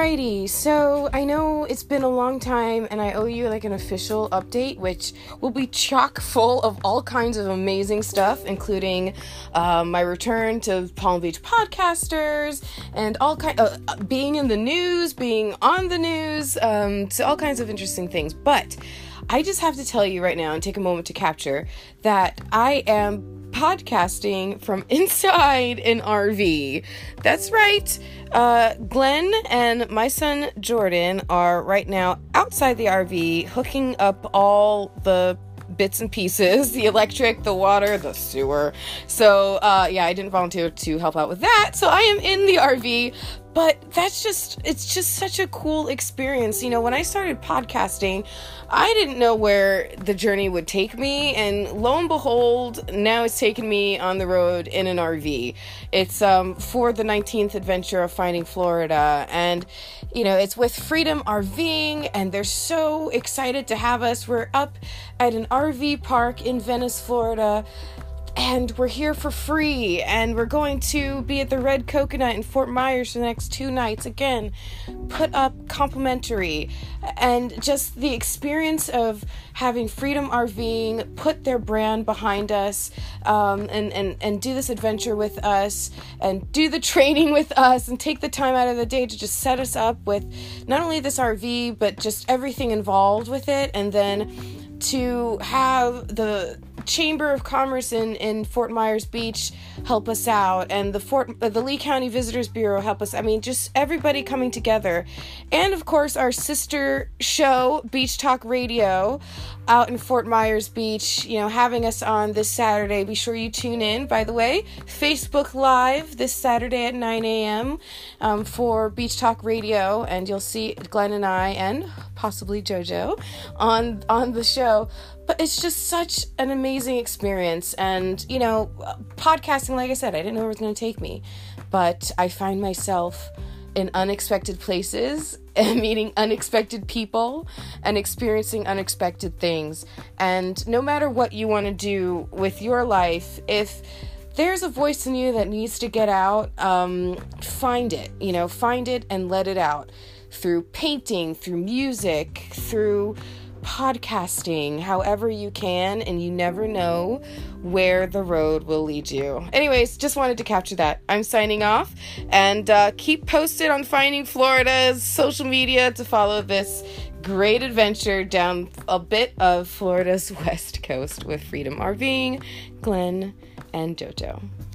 Alrighty, so I know it's been a long time and I owe you like an official update, which will be chock full of all kinds of amazing stuff, including my return to Palm Beach Podcasters and all being in the news, being on the news, so all kinds of interesting things. But I just have to tell you right now and take a moment to capture that I am podcasting from inside an RV. That's right. Glenn and my son Jordan are right now outside the RV hooking up all the bits and pieces, the electric, the water, the sewer. So, I didn't volunteer to help out with that. So I am in the RV, but it's just such a cool experience. You know, when I started podcasting, I didn't know where the journey would take me, and lo and behold, now it's taken me on the road in an RV. It's for the 19th adventure of Finding Florida, and you know, it's with Freedom RVing, and they're so excited to have us. We're up at an RV park in Venice, Florida, and we're here for free, and we're going to be at the Red Coconut in Fort Myers for the next 2 nights. Again, put up complimentary, and just the experience of having Freedom RVing put their brand behind us, and do this adventure with us, and do the training with us, and take the time out of the day to just set us up with not only this RV, but just everything involved with it, and then to have the Chamber of Commerce in Fort Myers Beach help us out, and the Lee County Visitors Bureau help us. I mean, just everybody coming together. And of course, our sister show, Beach Talk Radio, out in Fort Myers Beach, you know, having us on this Saturday. Be sure you tune in, by the way. Facebook Live this Saturday at 9 a.m. For Beach Talk Radio, and you'll see Glenn and I, and possibly JoJo, on the show. But it's just such an amazing experience. And, you know, podcasting, like I said, I didn't know where it was going to take me. But I find myself in unexpected places and meeting unexpected people and experiencing unexpected things. And no matter what you want to do with your life, if there's a voice in you that needs to get out, find it and let it out through painting, through music, through podcasting, however you can, and you never know where the road will lead you. Anyways, just wanted to capture that. I'm signing off, and keep posted on Finding Florida's social media to follow this great adventure down a bit of Florida's west coast with Freedom RVing, Glenn, and JoJo.